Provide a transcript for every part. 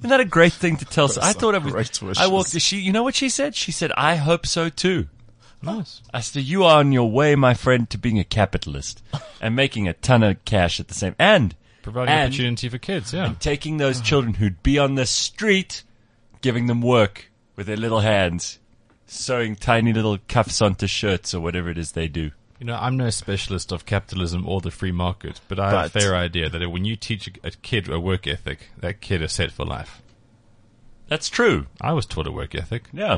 Isn't that a great thing to tell? I Those thought are it was. great wishes. I walked. You know what she said? She said, "I hope so too." Nice. I said, "You are on your way, my friend, to being a capitalist and making a ton of cash at the same and Providing opportunity for kids, yeah. and taking those children who'd be on the street, giving them work with their little hands, sewing tiny little cuffs onto shirts or whatever it is they do." You know, I'm no specialist of capitalism or the free market, but I have a fair idea that when you teach a kid a work ethic, that kid is set for life. That's true. I was taught a work ethic. Yeah.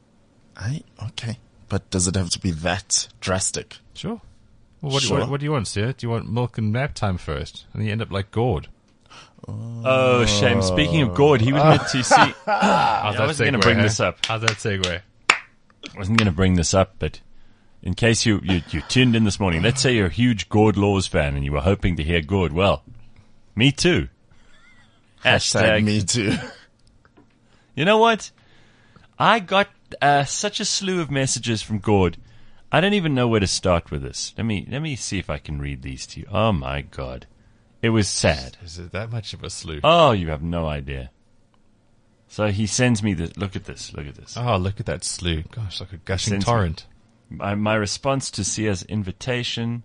Okay. But does it have to be that drastic? Sure. Well, what Sure. do you want, sir? Do you want milk and nap time first? And you end up like Gord. Oh, shame. Speaking of Gord, he was meant to see. How's I wasn't going to bring this up. How's that segue? I wasn't going to bring this up, but in case you tuned in this morning, let's say you're a huge Gord Laws fan and you were hoping to hear Gord. Well, me too. Hashtag me too. You know what? I got such a slew of messages from Gord. I don't even know where to start with this. Let me see if I can read these to you. Oh my God. It was sad. Is it that much of a slew? Oh, you have no idea. So he sends me this. Look at this. Look at this. Oh, look at that slew. Gosh, like a gushing Sends me- torrent. My response to Sia's invitation.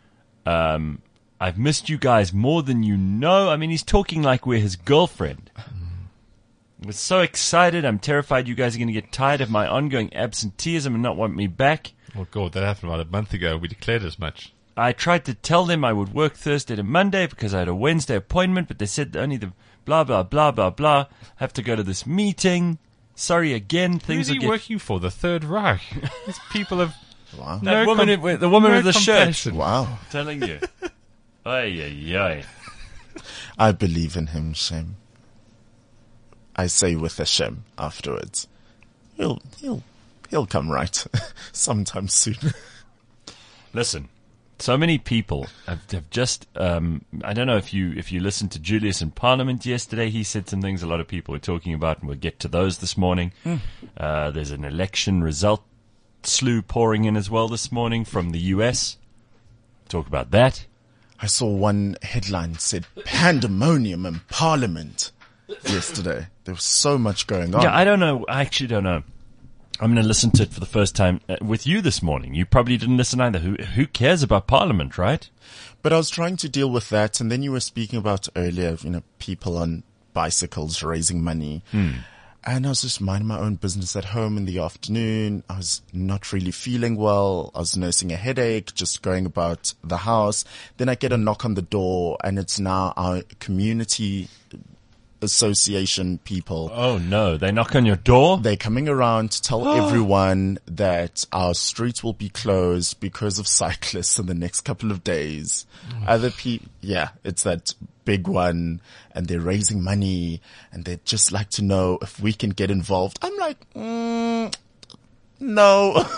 I've missed you guys more than you know. I mean, he's talking like we're his girlfriend. I was so excited. I'm terrified you guys are going to get tired of my ongoing absenteeism and not want me back. Oh, God, that happened about a month ago. We declared as much. I tried to tell them I would work Thursday to Monday because I had a Wednesday appointment, but they said only the blah, blah, blah, blah, blah. Have to go to this meeting. Sorry again. Things Who's he will get... working for? The Third Reich? These people have... Wow. That No woman, the woman no with the shirt. compassion. Wow. Telling you. Ay, ay, ay. I believe in him, Shem. I say with a Shem afterwards. He'll come right sometime soon. Listen, so many people have just. I don't know if you listened to Julius in Parliament yesterday. He said some things a lot of people were talking about, and we'll get to those this morning. There's an election result slew pouring in as well this morning from the US. Talk about that. I saw one headline said pandemonium in Parliament yesterday. There was so much going on. Yeah, I don't know. I actually don't know. I'm going to listen to it for the first time with you this morning. You probably didn't listen either. Who cares about Parliament, right? But I was trying to deal with that, and then you were speaking about earlier, people on bicycles raising money. And I was just minding my own business at home in the afternoon. I was not really feeling well. I was nursing a headache, just going about the house. Then I get a knock on the door, and it's now our community association people. Oh, no. They knock on your door? They're coming around to tell everyone that our streets will be closed because of cyclists in the next couple of days. Other people, it's that big one, and they're raising money, and they'd just like to know if we can get involved. I'm like, no.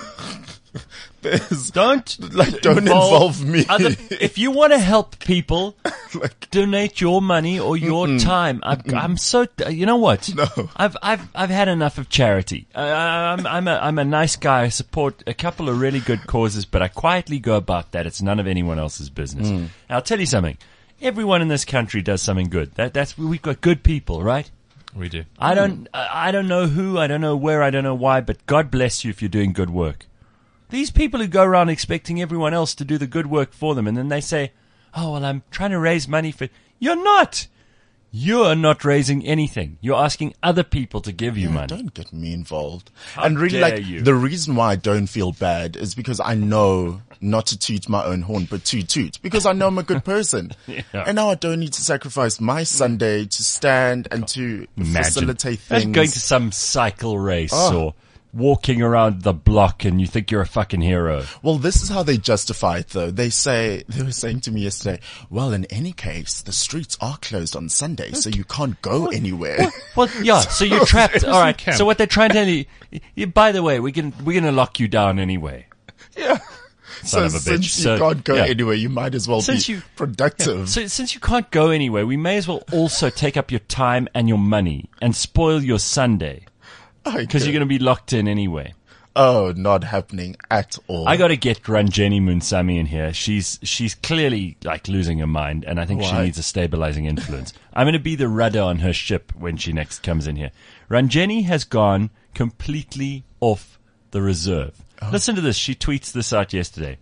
Don't involve me. If you want to help people, Like, donate your money or your time. I'm so. You know what? No. I've had enough of charity. I'm a nice guy. I support a couple of really good causes, but I quietly go about that. It's none of anyone else's business. And I'll tell you something. Everyone in this country does something good. We've got good people, right? We do. I don't know who, I don't know where, I don't know why, but God bless you if you're doing good work. These people who go around expecting everyone else to do the good work for them, and then they say, oh, well, I'm trying to raise money for... You're not! You're not raising anything. You're asking other people to give you money. don't get me involved. How And really, dare you. the reason why I don't feel bad is because I know not to toot my own horn, but toot, because I know I'm a good person. Yeah. And now I don't need to sacrifice my Sunday to stand and to facilitate That's things. going to some cycle race or walking around the block and you think you're a fucking hero. Well, this is how they justify it, though. They were saying to me yesterday, well, in any case, the streets are closed on Sunday, so you can't go anywhere. Well, yeah, so you're trapped. All right. camp. So what they're trying to tell you, by the way, we're going to lock you down anyway. Yeah. Son of a bitch. Since you So, can't go yeah. anywhere, you might as well Since be you- productive. So since you can't go anywhere, we may as well also take up your time and your money and spoil your Sunday because you're going to be locked in anyway. Oh, not happening at all. I got to get Ranjeni Munsami in here. She's clearly like losing her mind, and I think she Why? needs a stabilizing influence. I'm going to be the rudder on her ship when she next comes in here. Ranjeni has gone completely off the reserve. Listen to this. She tweets this out yesterday.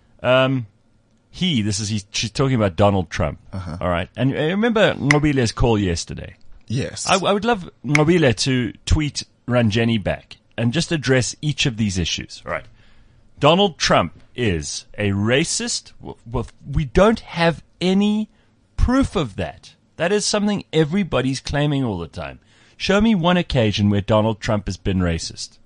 She's talking about Donald Trump. All right. And remember Mobile's call yesterday. Yes. I would love Mobile to tweet Ranjeni back and just address each of these issues. All right. Donald Trump is a racist. Well, we don't have any proof of that. That is something everybody's claiming all the time. Show me one occasion where Donald Trump has been racist.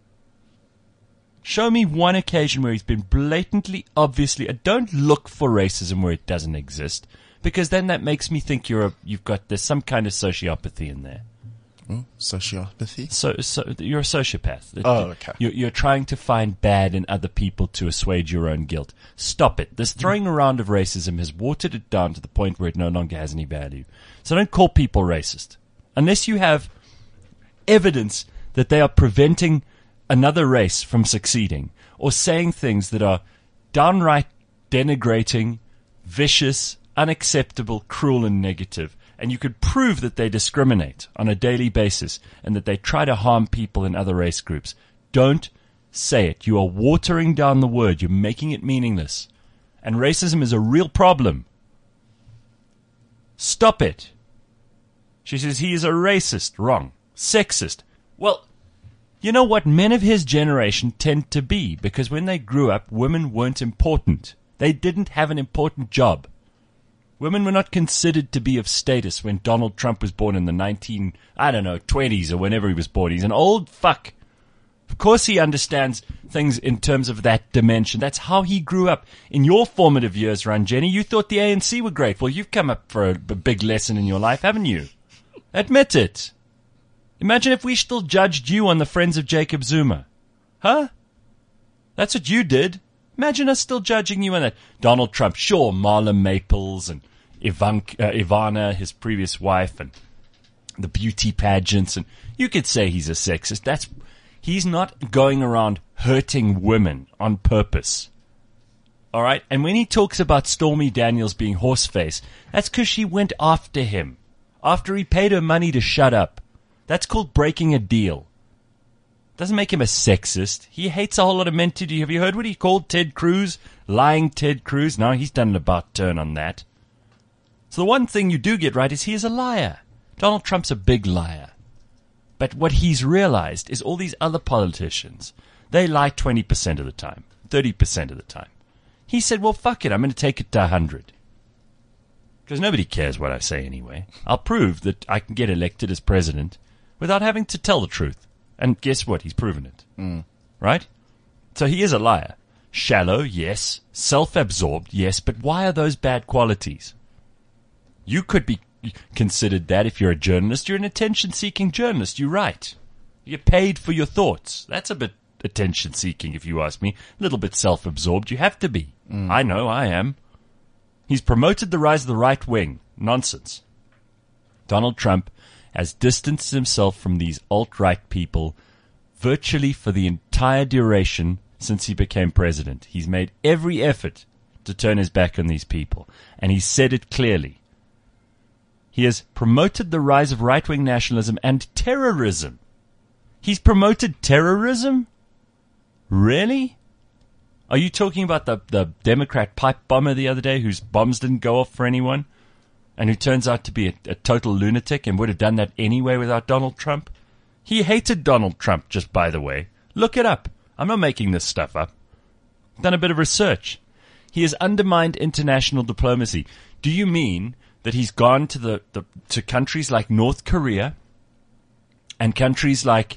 Show me one occasion where he's been blatantly, obviously. Don't look for racism where it doesn't exist, because then that makes me think there's some kind of sociopathy in there. Sociopathy? So you're a sociopath. Oh, okay. You're trying to find bad in other people to assuage your own guilt. Stop it. This throwing around of racism has watered it down to the point where it no longer has any value. So don't call people racist. Unless you have evidence that they are preventing another race from succeeding, or saying things that are downright denigrating, vicious, unacceptable, cruel, and negative. And you could prove that they discriminate on a daily basis and that they try to harm people in other race groups. Don't say it. You are watering down the word. You're making it meaningless. And racism is a real problem. Stop it. She says he is a racist. Wrong. Sexist. Well, you know what men of his generation tend to be, because when they grew up, women weren't important. They didn't have an important job. Women were not considered to be of status when Donald Trump was born in the 20s or whenever he was born. He's an old fuck. Of course he understands things in terms of that dimension. That's how he grew up. In your formative years, Ranjeni, you thought the ANC were great. Well, you've come up for a big lesson in your life, haven't you? Admit it. Imagine if we still judged you on the Friends of Jacob Zuma. Huh? That's what you did. Imagine us still judging you on that. Donald Trump, sure, Marla Maples and Ivana, his previous wife, and the beauty pageants, and you could say he's a sexist. He's not going around hurting women on purpose. All right? And when he talks about Stormy Daniels being horseface, that's because she went after him, after he paid her money to shut up. That's called breaking a deal. Doesn't make him a sexist. He hates a whole lot of men too. Have you heard what he called Ted Cruz? Lying Ted Cruz? No, he's done an about turn on that. So the one thing you do get right is he is a liar. Donald Trump's a big liar. But what he's realized is all these other politicians, they lie 20% of the time, 30% of the time. He said, well, fuck it, I'm going to take it to 100. Because nobody cares what I say anyway. I'll prove that I can get elected as president without having to tell the truth. And guess what? He's proven it. Right? So he is a liar. Shallow, yes. Self-absorbed, yes. But why are those bad qualities? You could be considered that if you're a journalist. You're an attention-seeking journalist. You write. You get paid for your thoughts. That's a bit attention-seeking, if you ask me. A little bit self-absorbed. You have to be. I know, I am. He's promoted the rise of the right wing. Nonsense. Donald Trump has distanced himself from these alt-right people virtually for the entire duration since he became president. He's made every effort to turn his back on these people, and he said it clearly. He has promoted the rise of right-wing nationalism and terrorism. He's promoted terrorism? Really? Are you talking about the Democrat pipe bomber the other day whose bombs didn't go off for anyone? And who turns out to be a total lunatic and would have done that anyway without Donald Trump? He hated Donald Trump, just by the way. Look it up. I'm not making this stuff up. I've done a bit of research. He has undermined international diplomacy. Do you mean that he's gone to to countries like North Korea and countries like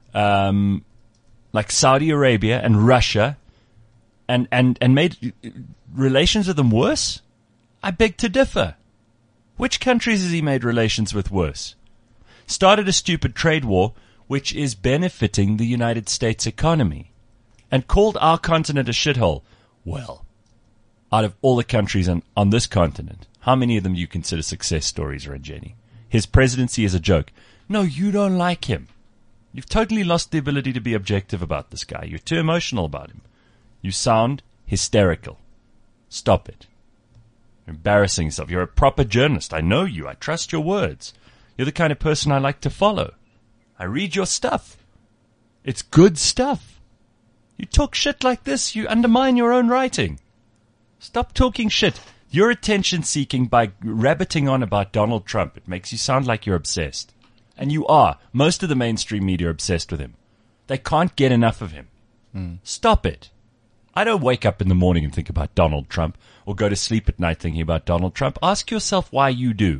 Saudi Arabia and Russia and made relations with them worse? I beg to differ. Which countries has he made relations with worse? Started a stupid trade war which is benefiting the United States economy, and called our continent a shithole. Well, out of all the countries on this continent, how many of them do you consider success stories, Ranjeni? His presidency is a joke. No, you don't like him. You've totally lost the ability to be objective about this guy. You're too emotional about him. You sound hysterical. Stop it. You're embarrassing yourself. You're a proper journalist. I know you. I trust your words. You're the kind of person I like to follow. I read your stuff. It's good stuff. You talk shit like this, you undermine your own writing. Stop talking shit. You're attention-seeking by rabbiting on about Donald Trump. It makes you sound like you're obsessed. And you are. Most of the mainstream media are obsessed with him. They can't get enough of him. Stop it. I don't wake up in the morning and think about Donald Trump or go to sleep at night thinking about Donald Trump. Ask yourself why you do.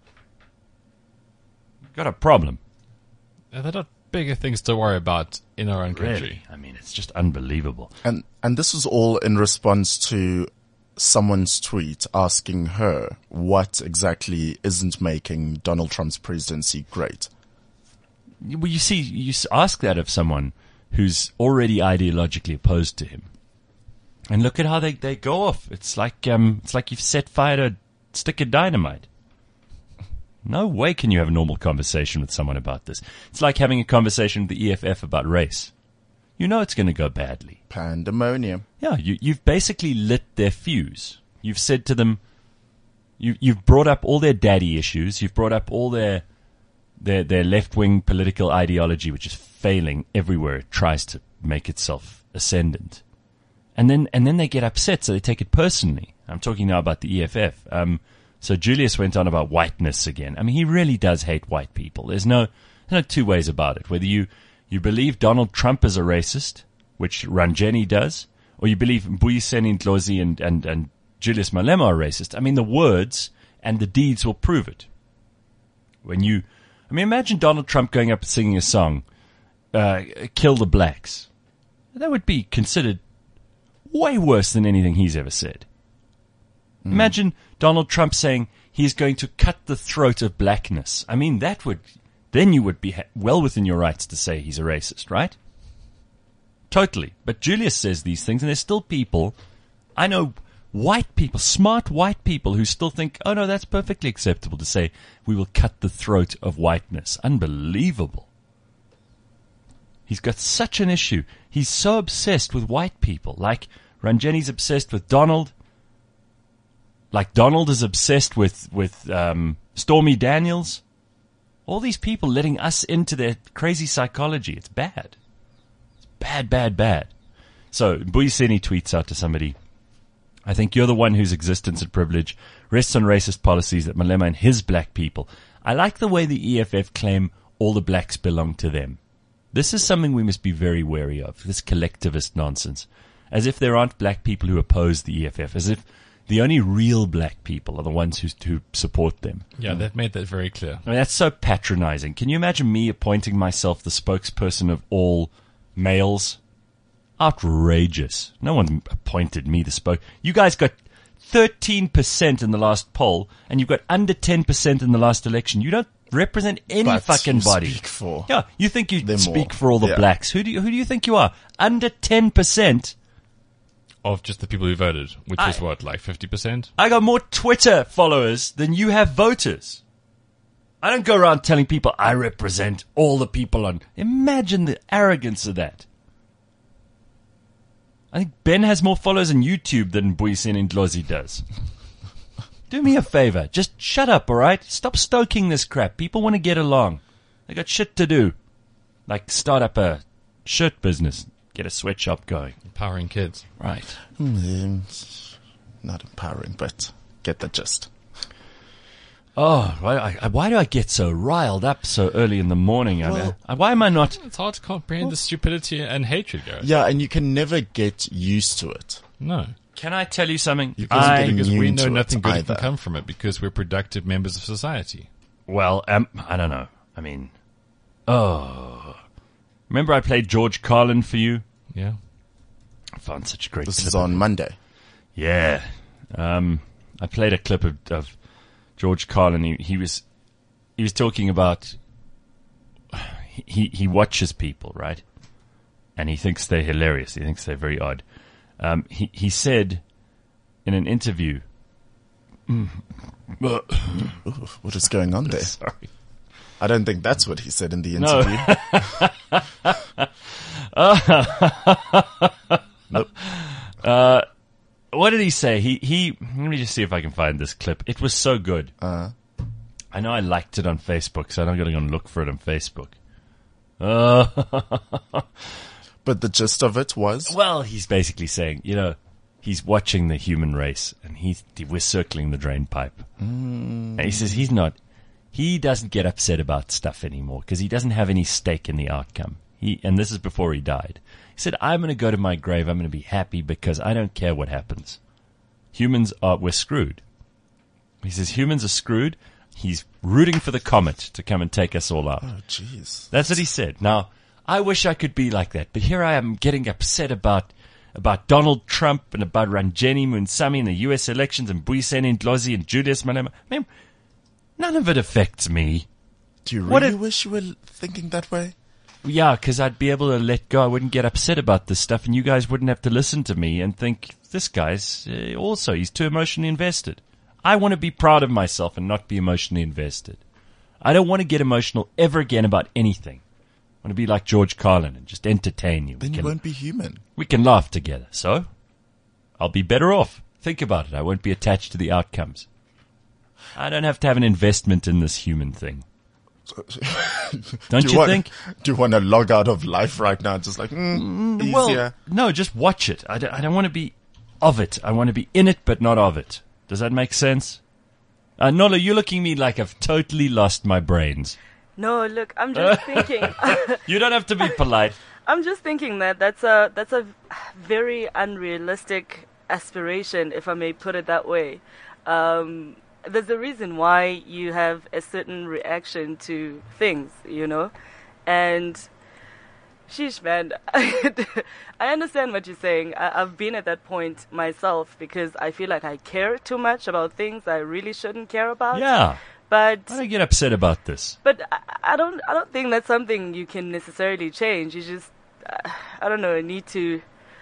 You've got a problem. There are not bigger things to worry about in our own country. Really? I mean, it's just unbelievable. And this was all in response to someone's tweet asking her what exactly isn't making Donald Trump's presidency great. Well, you see, you ask that of someone who's already ideologically opposed to him. And look at how they go off. It's like you've set fire to a stick of dynamite. No way can you have a normal conversation with someone about this. It's like having a conversation with the EFF about race. You know it's going to go badly. Pandemonium. Yeah, you've basically lit their fuse. You've said to them, you've brought up all their daddy issues. You've brought up all their left-wing political ideology, which is failing everywhere it tries to make itself ascendant. And then they get upset, so they take it personally. I'm talking now about the EFF. So Julius went on about whiteness again. I mean, he really does hate white people. There's no two ways about it. Whether you believe Donald Trump is a racist, which Ranjeni does, or you believe Mbuyiseni Ndlozi and Julius Malema are racist. I mean, the words and the deeds will prove it. Imagine Donald Trump going up and singing a song, Kill the Blacks. That would be considered way worse than anything he's ever said. Imagine Donald Trump saying he's going to cut the throat of blackness. I mean, then you would be well within your rights to say he's a racist, right? Totally. But Julius says these things, and there's still people, I know white people, smart white people, who still think, oh no, that's perfectly acceptable to say we will cut the throat of whiteness. Unbelievable. He's got such an issue. He's so obsessed with white people. Like Ranjeni's obsessed with Donald. Like Donald is obsessed with Stormy Daniels. All these people letting us into their crazy psychology. It's bad. It's bad, bad, bad. So Mbuyiseni tweets out to somebody, I think you're the one whose existence and privilege rests on racist policies that Malema and his black people. I like the way the EFF claim all the blacks belong to them. This is something we must be very wary of, this collectivist nonsense. As if there aren't black people who oppose the EFF, as if the only real black people are the ones who support them. Yeah, they've made that very clear. I mean, that's so patronizing. Can you imagine me appointing myself the spokesperson of all males? Outrageous. No one appointed me the You guys got 13% in the last poll, and you've got under 10% in the last election. You don't represent any fucking body. Speak for yeah, you think you them speak all. for all the blacks. Who do you think you are? Under 10%. Of just the people who voted, which is what, like 50%? I got more Twitter followers than you have voters. I don't go around telling people I represent all the people on. Imagine the arrogance of that. I think Ben has more followers on YouTube than Mbuyiseni Ndlozi does. Do me a favor. Just shut up, all right? Stop stoking this crap. People want to get along. They got shit to do. Like start up a shirt business. Get a sweatshop going. Empowering kids. Right. Not empowering, but get the gist. Oh, why do I get so riled up so early in the morning? Why am I not? It's hard to comprehend the stupidity and hatred, Gareth. Yeah, and you can never get used to it. No. Can I tell you something? Because we know to nothing it good either. can come from it because we're productive members of society. Well, I don't know. I mean, remember I played George Carlin for you? Yeah. I found such a great This clip is of on him. Monday. Yeah. I played a clip of George Carlin. He was talking about he watches people, right? And he thinks they're hilarious. He thinks they're very odd. He said in an interview, What is going on there? sorry. I don't think that's what he said in the No. interview. Nope. What did he say? He. Let me just see if I can find this clip. It was so good. I know I liked it on Facebook, so I'm not going to go and look for it on Facebook. But the gist of it was? Well, he's basically saying, he's watching the human race, and we're circling the drain pipe. And he says he doesn't get upset about stuff anymore because he doesn't have any stake in the outcome. And this is before he died. He said, I'm going to go to my grave. I'm going to be happy because I don't care what happens. We're screwed. He says humans are screwed. He's rooting for the comet to come and take us all out. Oh, jeez. That's what he said. Now, I wish I could be like that, but here I am getting upset about Donald Trump and about Ranjeni Munsami and the U.S. elections and Buyiseni Ndlozi and Julius Malema. Man, none of it affects me. Do you really wish you were thinking that way? Yeah, because I'd be able to let go. I wouldn't get upset about this stuff, and you guys wouldn't have to listen to me and think, this guy's he's too emotionally invested. I want to be proud of myself and not be emotionally invested. I don't want to get emotional ever again about anything. I want to be like George Carlin and just entertain you. Then you won't be human. We can laugh together, so I'll be better off. Think about it. I won't be attached to the outcomes. I don't have to have an investment in this human thing. Don't you think? Do you want to log out of life right now? Just like, easier. Well, no, just watch it. I don't want to be of it. I want to be in it, but not of it. Does that make sense? Nola, you're looking at me like I've totally lost my brains. No, look, I'm just thinking. You don't have to be polite. I'm just thinking that's a very unrealistic aspiration, if I may put it that way. There's a reason why you have a certain reaction to things, and sheesh, man, I understand what you're saying. I've been at that point myself because I feel like I care too much about things I really shouldn't care about. Yeah. But I don't get upset about this. But I don't think that's something you can necessarily change. You just, I don't know, need to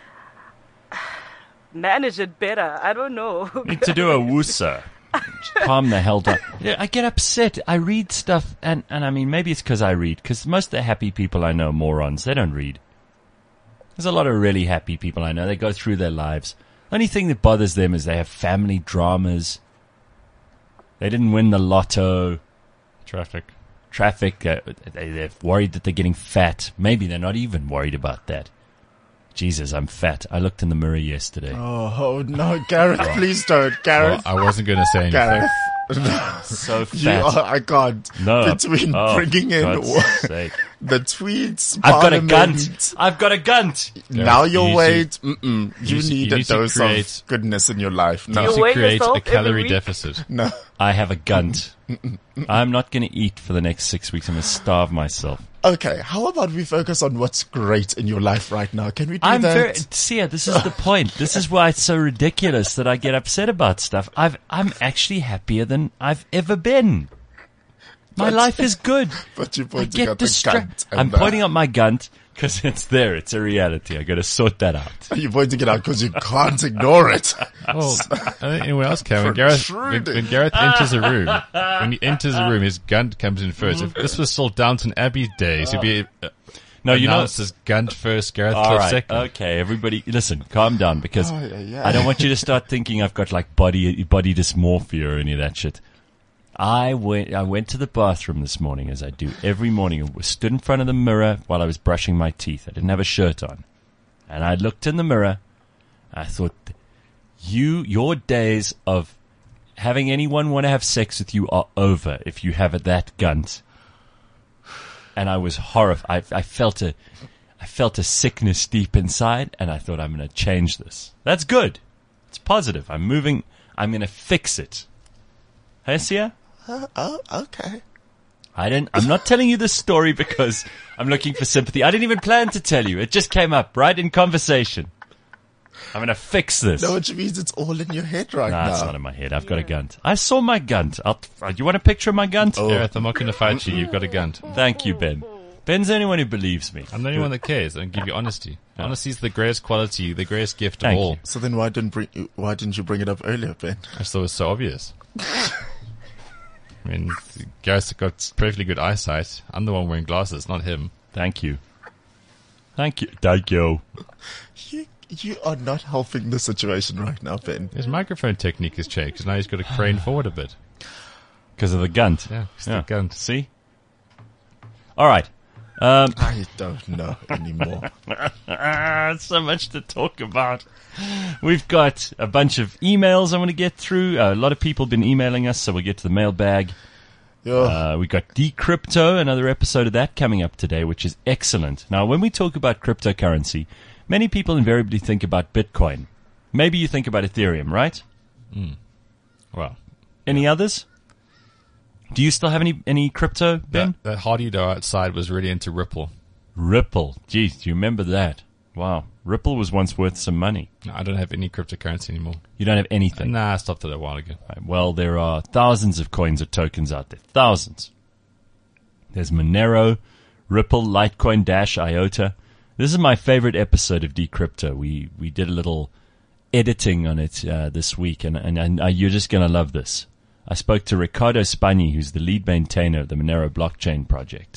manage it better. I don't know. Need to do a woosa. Just calm the hell down. Yeah, I get upset. I read stuff, and I mean, maybe it's because I read, because most of the happy people I know are morons. They don't read. There's a lot of really happy people I know. They go through their lives. The only thing that bothers them is they have family dramas. They didn't win the lotto. Traffic. They're worried that they're getting fat. Maybe they're not even worried about that. Jesus, I'm fat. I looked in the mirror yesterday. Oh no, Gareth, please don't. Gareth. Well, I wasn't going to say anything. Gareth. So fat. I can't. No. Between bringing in the tweets, I've got a gunt. I've got a gunt. Now you your weight. You need need a to dose create- of goodness in your life. You No. need weigh to create yourself a every calorie week? deficit. No. I have a gunt. I'm not going to eat for the next 6 weeks. I'm going to starve myself. Okay, how about we focus on what's great in your life right now? Can we do that? See, this is the point. This is why it's so ridiculous that I get upset about stuff. I'm actually happier than I've ever been. My life is good. But you're I pointing get at the distracted. gunt. and I'm the- pointing at my gunt because it's there. It's a reality. I got to sort that out. You're pointing it out because you can't ignore it. Well, I think anyone else can. When Gareth enters a room, when he enters a room, his gunt comes in first. If this was still Downton Abbey days, he'd be announced as gunt first, Gareth All Cliff right. second. Okay, everybody, listen, calm down because yeah. I don't want you to start thinking I've got like body dysmorphia or any of that shit. I went to the bathroom this morning, as I do every morning, and stood in front of the mirror while I was brushing my teeth. I didn't have a shirt on. And I looked in the mirror. I thought, your days of having anyone want to have sex with you are over if you have that gunt. And I was horrified. I felt a sickness deep inside, and I thought, I'm going to change this. That's good. It's positive. I'm moving. I'm going to fix it. Hey, Sia? Oh, okay. I'm not telling you this story because I'm looking for sympathy. I didn't even plan to tell you. It just came up right in conversation. I'm going to fix this. No, which means it's all in your head right Nah, now. it's not in my head. I've got a gunt. I saw my gunt. You want a picture of my gunt? Gareth, I'm not going to fight you. You've got a gunt. Thank you, Ben. Ben's the only one who believes me. I'm the only one that cares. I give you honesty. Honesty is the greatest quality, the greatest gift Thank of all. you. So then why didn't you bring it up earlier, Ben? I just thought it was so obvious. I mean, Gareth's got perfectly good eyesight. I'm the one wearing glasses, not him. Thank you. Thank you. Thank you. You are not helping the situation right now, Ben. His microphone technique has changed because now he's got to crane forward a bit. Because of the gunt. Yeah, it's the gun. See? All right. I don't know anymore. So much to talk about. We've got a bunch of emails I want to get through. A lot of people have been emailing us, so we'll get to the mailbag. We got Decrypto, another episode of that coming up today, which is excellent. Now, when we talk about cryptocurrency, many people invariably think about Bitcoin. Maybe you think about Ethereum, right? Well, any others? Do you still have any crypto, Ben? that hardy dough outside was really into Ripple. Ripple. Geez, do you remember that? Wow. Ripple was once worth some money. No, I don't have any cryptocurrency anymore. You don't have anything? Nah, I stopped it a while ago. Right, well, there are thousands of coins or tokens out there. Thousands. There's Monero, Ripple, Litecoin, Dash, IOTA. This is my favorite episode of Decrypto. We did a little editing on it this week, and you're just going to love this. I spoke to Ricardo Spagni, who's the lead maintainer of the Monero blockchain project.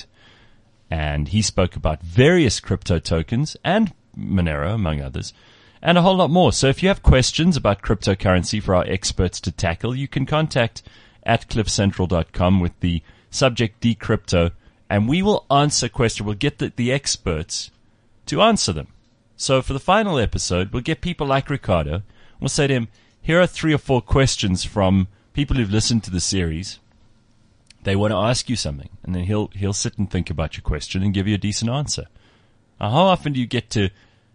And he spoke about various crypto tokens and Monero, among others, and a whole lot more. So if you have questions about cryptocurrency for our experts to tackle, you can contact at cliffcentral.com with the subject Decrypto, and we will answer questions. We'll get the experts to answer them. So for the final episode, we'll get people like Ricardo. We'll say to him, here are 3 or 4 questions from people who've listened to the series. They want to ask you something, and then he'll sit and think about your question and give you a decent answer. Now, how often do you get to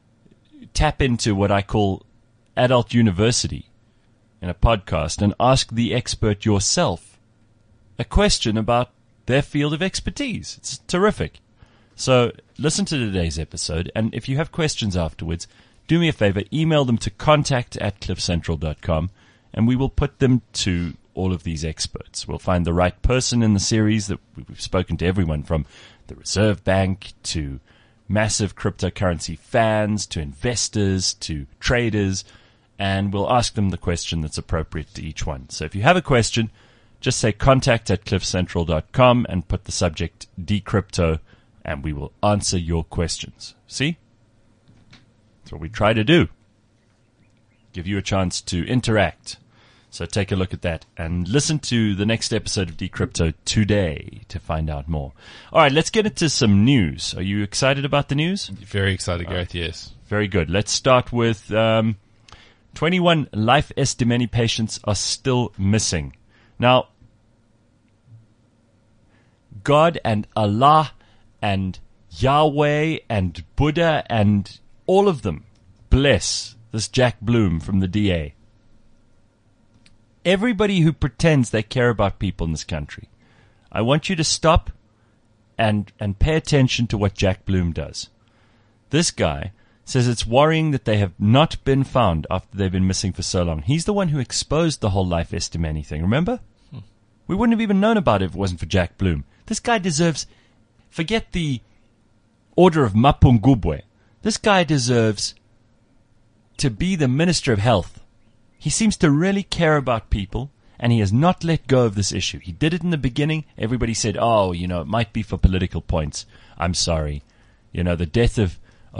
tap into what I call adult university in a podcast and ask the expert yourself a question about their field of expertise? It's terrific. So listen to today's episode, and if you have questions afterwards, do me a favor, email them to contact@cliffcentral.com, and we will put them to all of these experts. We'll find the right person in the series. That we've spoken to everyone from the Reserve Bank to massive cryptocurrency fans to investors to traders, and we'll ask them the question that's appropriate to each one. So if you have a question, just say contact@cliffcentral.com and put the subject Decrypto, and we will answer your questions. See? That's what we try to do. Give you a chance to interact. So take a look at that and listen to the next episode of Decrypto today to find out more. All right, let's get into some news. Are you excited about the news? Very excited, Gareth, yes. Very good. Let's start with 21 life estimeni patients are still missing. Now, God and Allah and Yahweh and Buddha and all of them bless this Jack Bloom from the DA. Everybody who pretends they care about people in this country, I want you to stop and pay attention to what Jack Bloom does. This guy says it's worrying that they have not been found after they've been missing for so long. He's the one who exposed the whole life estimeni thing, remember? We wouldn't have even known about it if it wasn't for Jack Bloom. This guy deserves, forget the order of Mapungubwe. This guy deserves to be the Minister of Health. He seems to really care about people, and he has not let go of this issue. He did it in the beginning. Everybody said, oh, it might be for political points. I'm sorry. The death of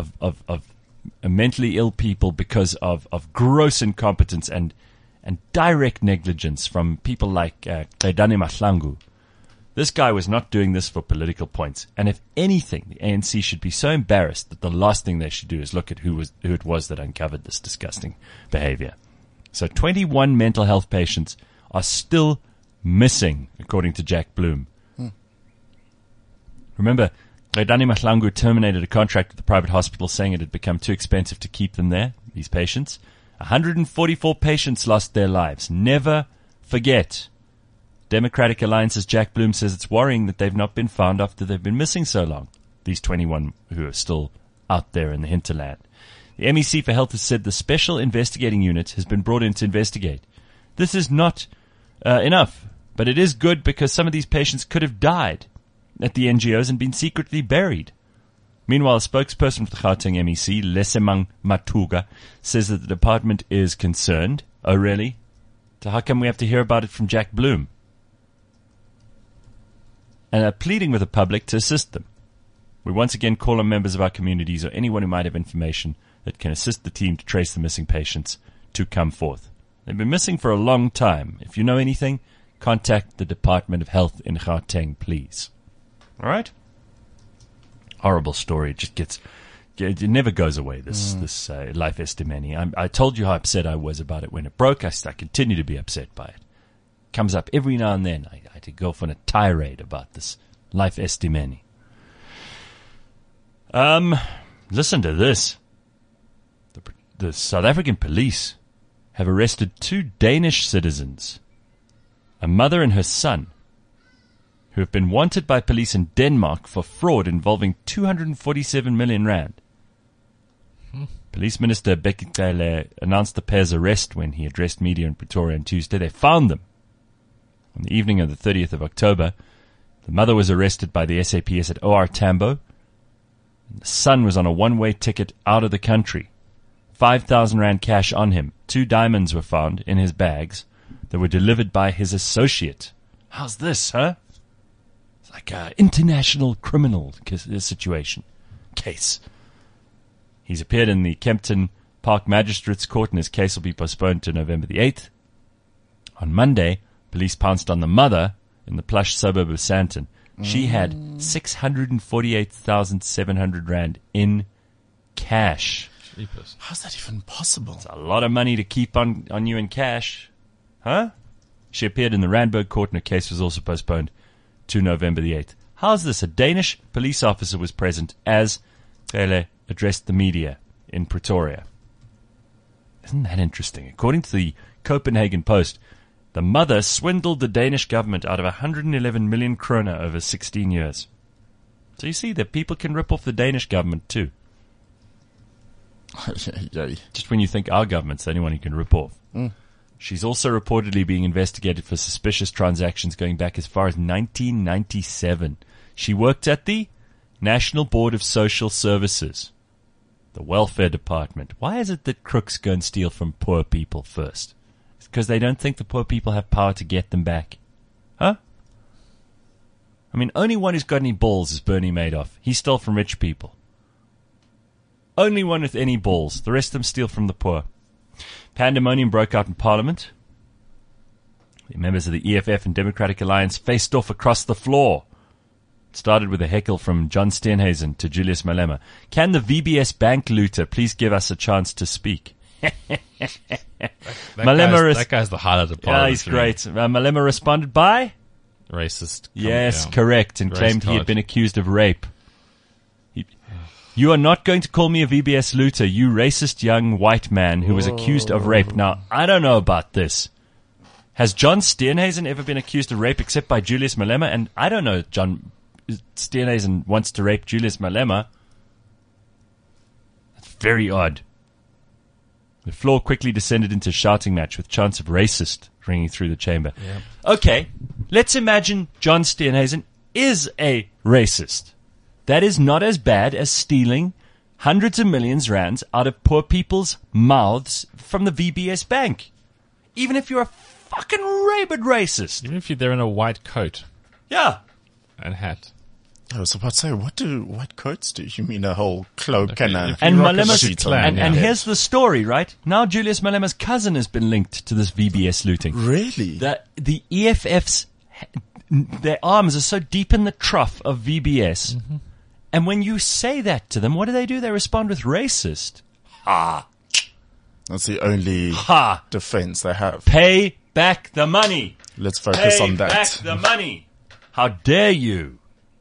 mentally ill people because of gross incompetence and direct negligence from people like Qaedani Mahlangu. This guy was not doing this for political points. And if anything, the ANC should be so embarrassed that the last thing they should do is look at who it was that uncovered this disgusting behavior. So 21 mental health patients are still missing, according to Jack Bloom. Remember, Qaedani Mahlangu terminated a contract with the private hospital saying it had become too expensive to keep them there, these patients. 144 patients lost their lives. Never forget. Democratic Alliance's Jack Bloom says it's worrying that they've not been found after they've been missing so long. These 21 who are still out there in the hinterland. The MEC for Health has said the Special Investigating Unit has been brought in to investigate. This is not enough, but it is good because some of these patients could have died at the NGOs and been secretly buried. Meanwhile, a spokesperson for the Gauteng MEC, Lesemang Matuga, says that the department is concerned. Oh, really? So how come we have to hear about it from Jack Bloom? and are pleading with the public to assist them. We once again call on members of our communities or anyone who might have information that can assist the team to trace the missing patients to come forth. They've been missing for a long time. If you know anything, contact the Department of Health in Gauteng, please. All right? Horrible story. It just gets... It never goes away, this Life Esidimeni. I told you how upset I was about it when it broke. I continue to be upset by it. Comes up every now and then. I had to go on a tirade about this Life Esidimeni. Listen to this. The South African police have arrested 2 Danish citizens, a mother and her son, who have been wanted by police in Denmark for fraud involving 247 million rand. Police Minister Bheki Cele announced the pair's arrest when he addressed media in Pretoria on Tuesday. They found them. On the evening of the 30th of October, the mother was arrested by the SAPS at OR Tambo. And the son was on a one-way ticket out of the country. 5,000 rand cash on him. 2 diamonds were found in his bags that were delivered by his associate. How's this, huh? It's like an international criminal situation. Case. He's appeared in the Kempton Park Magistrates Court and his case will be postponed to November the 8th. On Monday, police pounced on the mother in the plush suburb of Sandton. She had 648,700 rand in cash. Jeepers. How's that even possible? It's a lot of money to keep on you in cash. Huh? She appeared in the Randburg court and her case was also postponed to November the 8th. How's this? A Danish police officer was present as Cele addressed the media in Pretoria. Isn't that interesting? According to the Copenhagen Post, the mother swindled the Danish government out of 111 million kroner over 16 years. So you see that people can rip off the Danish government too. Just when you think our government's the only one who can rip off. She's also reportedly being investigated for suspicious transactions going back as far as 1997. She worked at the National Board of Social Services, the Welfare Department. Why is it that crooks go and steal from poor people first? It's because they don't think the poor people have power to get them back. Huh? I mean, only one who's got any balls is Bernie Madoff. He stole from rich people. Only one with any balls. The rest of them steal from the poor. Pandemonium broke out in Parliament. The members of the EFF and Democratic Alliance faced off across the floor. It started with a heckle from John Steenhuisen to Julius Malema. Can the VBS bank looter please give us a chance to speak? That guy's the highlight of Parliament. Yeah, he's great. Malema responded by? Racist. Yes, correct, and Grace claimed he card. had been accused of rape. You are not going to call me a VBS looter, you racist young white man who was accused of rape. Now, I don't know about this. Has John Steenhuisen ever been accused of rape except by Julius Malema? And I don't know if John Steenhuisen wants to rape Julius Malema. That's very odd. The floor quickly descended into a shouting match with chants of racist ringing through the chamber. Yep. Okay, let's imagine John Steenhuisen is a racist. That is not as bad as stealing hundreds of millions rands out of poor people's mouths from the VBS bank. Even if you're a fucking rabid racist. Even if you're there in a white coat Yeah. and hat. I was about to say, what do white coats do? You mean a whole cloak and a... And rock a Malema's, sheet on and your head. here's the story, right? Now Julius Malema's cousin has been linked to this VBS looting. Really? The EFF's, their arms are so deep in the trough of VBS. Mm-hmm. And when you say that to them, what do? They respond with racist. Ha. That's the only defense they have. Pay back the money. Let's focus on that. Pay back the money. How dare you?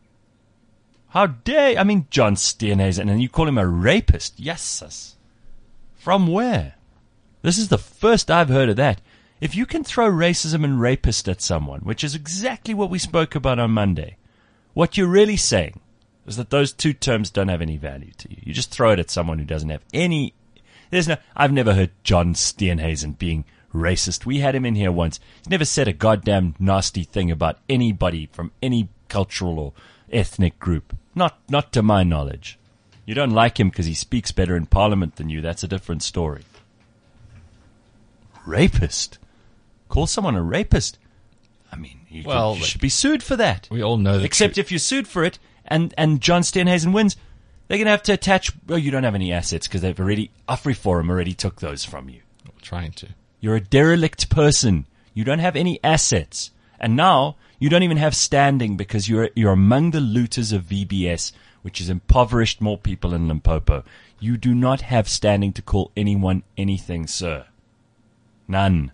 How dare... I mean, John Steenhuisen, and you call him a rapist. Yes. From where? This is the first I've heard of that. If you can throw racism and rapist at someone, which is exactly what we spoke about on Monday, what you're really saying is that those two terms don't have any value to you. You just throw it at someone who doesn't have any... I've never heard John Steenhuisen being racist. We had him in here once. He's never said a goddamn nasty thing about anybody from any cultural or ethnic group. Not to my knowledge. You don't like him because he speaks better in Parliament than you. That's a different story. Rapist? Call someone a rapist? I mean, you Well, should be sued for that. We all know that. Except if you're sued for it and John Steenhuisen wins, they're going to have to attach, you don't have any assets because they've already, AfriForum already took those from you. Trying to. You're a derelict person. You don't have any assets. And now you don't even have standing because you're among the looters of VBS, which has impoverished more people in Limpopo. You do not have standing to call anyone anything, sir. None.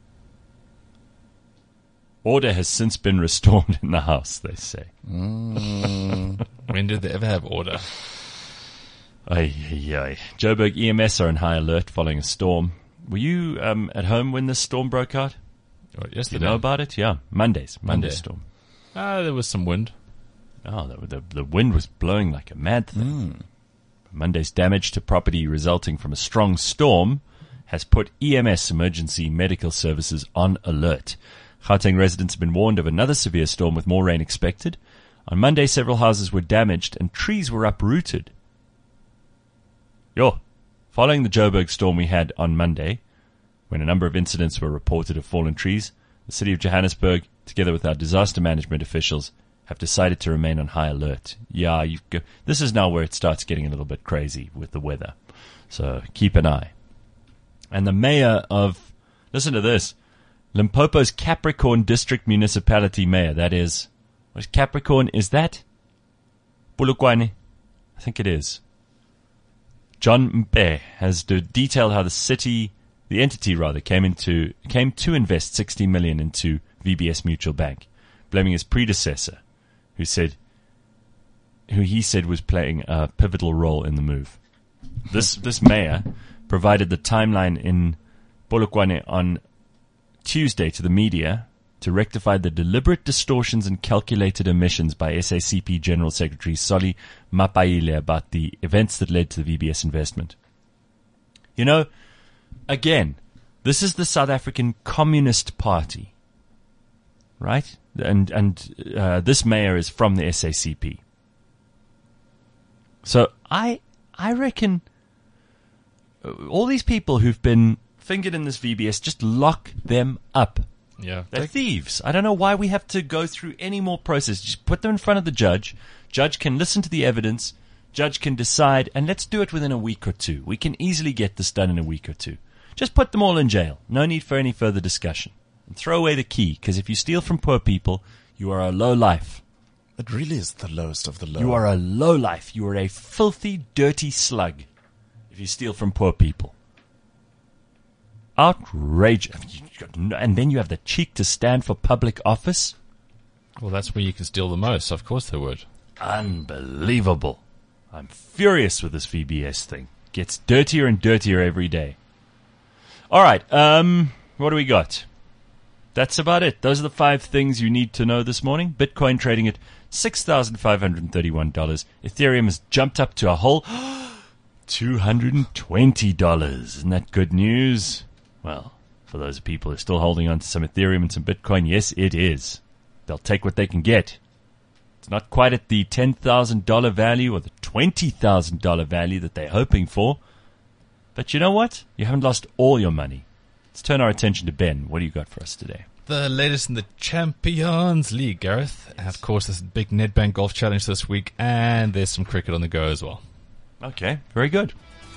Order has since been restored in the house, they say. When did they ever have order? Ay. Joburg EMS are in high alert following a storm. Were you at home when the storm broke out? What, Do yesterday? you know about it? Yeah, Monday storm. There was some wind. Oh, the wind was blowing like a mad thing. Monday's damage to property resulting from a strong storm has put EMS, Emergency Medical Services, on alert. Gauteng residents have been warned of another severe storm with more rain expected. On Monday, several houses were damaged and trees were uprooted. Following the Joburg storm we had on Monday, when a number of incidents were reported of fallen trees, the city of Johannesburg, together with our disaster management officials, have decided to remain on high alert. This is now where it starts getting a little bit crazy with the weather. So keep an eye. And the mayor of, listen to this, Limpopo's Capricorn District Municipality Mayor, that is, what Capricorn is that? Polokwane? I think it is. John Mpe has detailed how the entity came to invest 60 million into VBS Mutual Bank, blaming his predecessor, who he said was playing a pivotal role in the move. This mayor provided the timeline in Polokwane on Tuesday to the media to rectify the deliberate distortions and calculated omissions by SACP General Secretary Solly Mapaile about the events that led to the VBS investment. Again, this is the South African Communist Party, right? And this mayor is from the SACP. So I reckon all these people who've been fingered in this VBS, just lock them up. Yeah. They're thieves. I don't know why we have to go through any more process. Just put them in front of the judge. Judge can listen to the evidence. Judge can decide, and let's do it within a week or two. We can easily get this done in a week or two. Just put them all in jail. No need for any further discussion. And throw away the key, because if you steal from poor people, you are a low life. It really is the lowest of the low. You are a low life. You are a filthy, dirty slug if you steal from poor people. Outrageous. And then you have the cheek to stand for public office? Well, that's where you can steal the most. Of course they would. Unbelievable. I'm furious with this VBS thing. Gets dirtier and dirtier every day. All right. What do we got? That's about it. Those are the 5 things you need to know this morning. Bitcoin trading at $6,531. Ethereum has jumped up to a whole $220. Isn't that good news? Well, for those people who are still holding on to some Ethereum and some Bitcoin, yes, it is. They'll take what they can get. It's not quite at the $10,000 value or the $20,000 value that they're hoping for. But you know what? You haven't lost all your money. Let's turn our attention to Ben. What do you got for us today? The latest in the Champions League, Gareth. And of course, there's a big Nedbank Golf Challenge this week, and there's some cricket on the go as well. Okay, very good.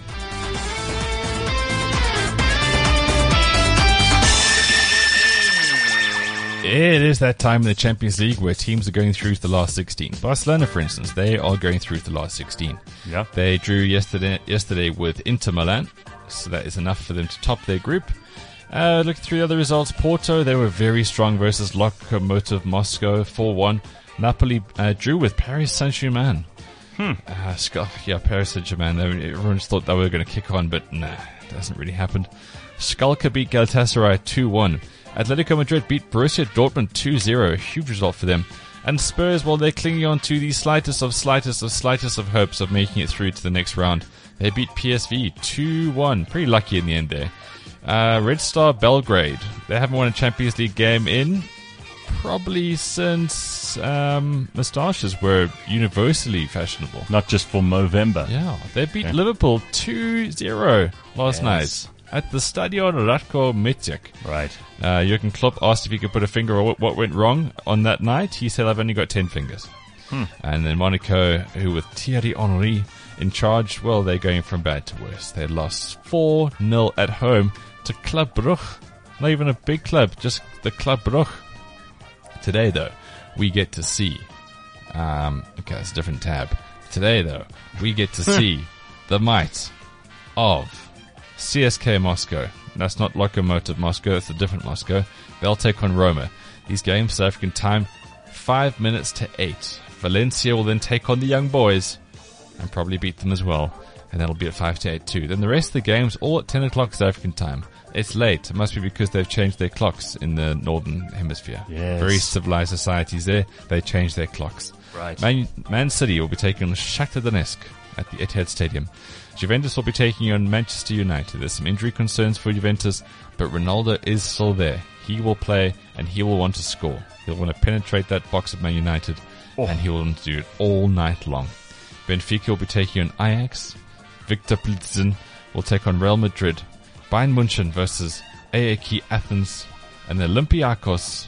It is that time in the Champions League where teams are going through to the last 16. Barcelona, for instance, they are going through to the last 16. Yeah. They drew yesterday with Inter Milan, so that is enough for them to top their group. Looking through the other results, Porto, they were very strong versus Lokomotiv Moscow, 4-1. Napoli drew with Paris Saint-Germain. Paris Saint-Germain, everyone just thought they were going to kick on, but nah, it hasn't really happened. Schalke beat Galatasaray 2-1. Atletico Madrid beat Borussia Dortmund 2-0, a huge result for them. And Spurs, well, they're clinging on to the slightest of hopes of making it through to the next round. They beat PSV 2-1, pretty lucky in the end there. Red Star Belgrade, they haven't won a Champions League game in probably since moustaches were universally fashionable. Not just for Movember. Yeah, they beat Liverpool 2-0 last night. at the Stadion Ratko Micic. Right. Jurgen Klopp asked if he could put a finger on what went wrong on that night. He said, I've only got 10 fingers. And then Monaco, who with Thierry Henry in charge, well, they're going from bad to worse. They lost 4-0 at home to Club Brugge. Not even a big club, just the Club Brugge. Today, though, we get to see... okay, that's a different tab. Today, though, we get to see the might of CSKA Moscow. That's not Lokomotiv Moscow, that's a different Moscow. They'll take on Roma. These games, South African time, 5 minutes to 8. Valencia will then take on the young boys and probably beat them as well. And that'll be at 5 to 8 too. Then the rest of the games, all at 10 o'clock South African time. It's late. It must be because they've changed their clocks in the Northern Hemisphere. Yes. Very civilized societies there. They changed their clocks. Right. Man City will be taking on Shakhtar Donetsk at the Etihad Stadium. Juventus will be taking on Manchester United. There's some injury concerns for Juventus, but Ronaldo is still there. He will play and he will want to score. He'll want to penetrate that box of Man United and he will want to do it all night long. Benfica will be taking on Ajax. Victor Plzen will take on Real Madrid. Bayern München versus AEK Athens. And the Olympiacos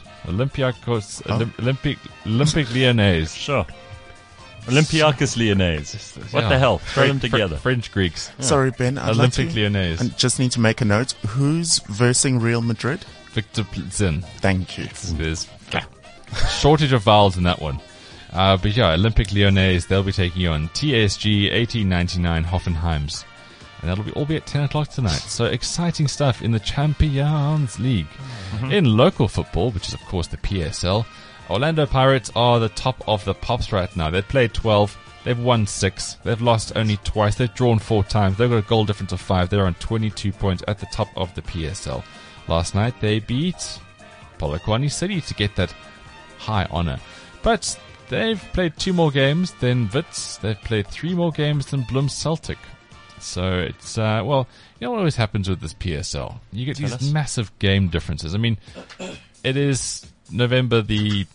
Olympic Lyonnais. Sure. Olympiacos Lyonnais. What the hell? Throw them together. French Greeks. Sorry, Ben. I'd Olympic like to, Lyonnais. I just need to make a note. Who's versing Real Madrid? Victor Plzen. Thank you. There's shortage of vowels in that one. But yeah, Olympic Lyonnais, they'll be taking on TSG 1899 Hoffenheims. And that'll all be at 10 o'clock tonight. So exciting stuff in the Champions League. In local football, which is of course the PSL, Orlando Pirates are the top of the pops right now. They've played 12. They've won 6. They've lost only twice. They've drawn 4 times. They've got a goal difference of 5. They're on 22 points at the top of the PSL. Last night they beat Polokwane City to get that high honor. But they've played 2 more games than Wits. They've played 3 more games than Bloem Celtic. So it's, well, you know what always happens with this PSL? You get these massive game differences. I mean, it is November the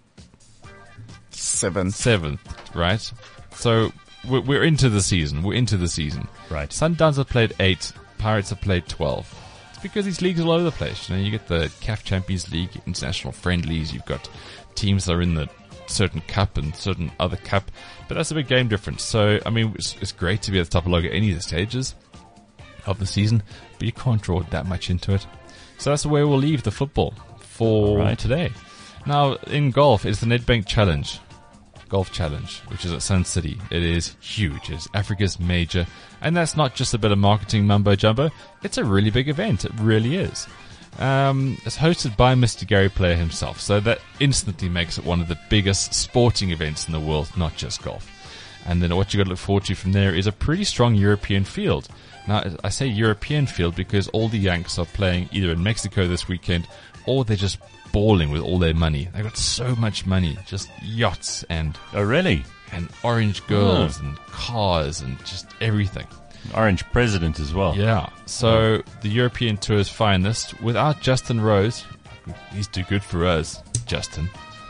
7th, right? So we're into the season. Right. Sundowns have played 8. Pirates have played 12. It's because these leagues are all over the place. You know, you get the CAF Champions League, international friendlies. You've got teams that are in the certain cup and certain other cup. But that's a big game difference. So, I mean, it's great to be at the top of the log at any of the stages of the season, but you can't draw that much into it. So that's the way we'll leave the football for today. Now, in golf, it's the Nedbank Golf Challenge, which is at Sun City. It is huge. It's Africa's major. And that's not just a bit of marketing mumbo-jumbo. It's a really big event. It really is. It's hosted by Mr. Gary Player himself, so that instantly makes it one of the biggest sporting events in the world, not just golf. And then what you got to look forward to from there is a pretty strong European field. Now, I say European field because all the Yanks are playing either in Mexico this weekend or they're just balling with all their money. They've got so much money, just yachts and and orange girls and cars and just everything. Orange president as well. Yeah. So the European Tour's finest, without Justin Rose. He's too good for us, Justin.